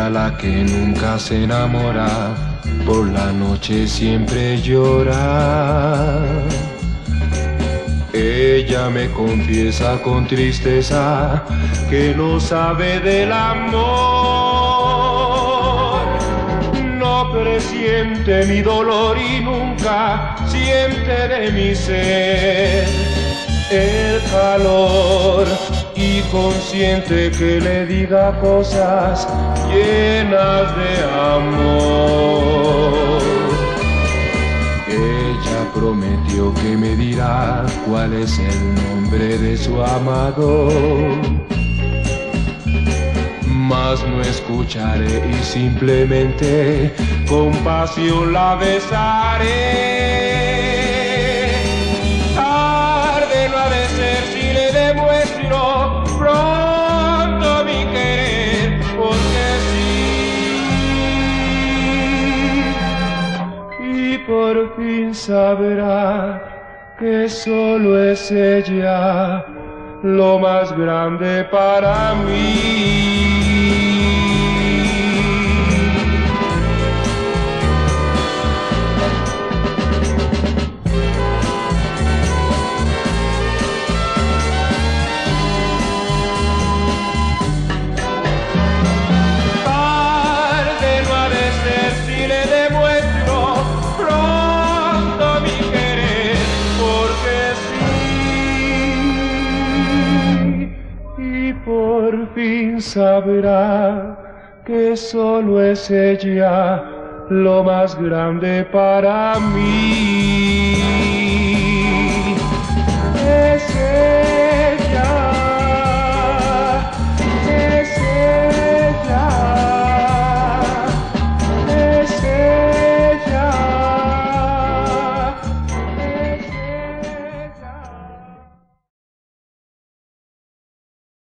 ella la que nunca se enamora, por la noche siempre llora. Ella me confiesa con tristeza que no sabe del amor. No presiente mi dolor y nunca siente de mi ser el calor, y consiente que le diga cosas llenas de amor. Ella prometió que me dirá cuál es el nombre de su amado, mas no escucharé y simplemente con pasión la besaré. Tarde no ha de ser si le demuestro pronto mi querer, porque sí. Y por fin sabrá que solo es ella lo más grande para mí. Tarde no ha de ser si le demuestro pronto mi querer, porque sí. Y por fin sabrá que solo es ella lo más grande para mí.